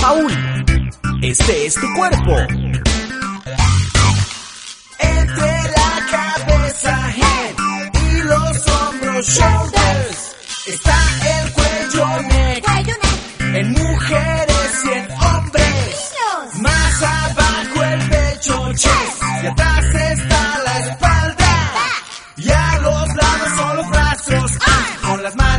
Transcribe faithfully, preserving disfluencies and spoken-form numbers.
baúl. Este es tu cuerpo. Entre la cabeza, head, y los hombros, shoulders, está el cuello, neck, en mujeres y en hombres. Más abajo el pecho, chest, y atrás está la espalda. Y a los lados son los brazos, con las manos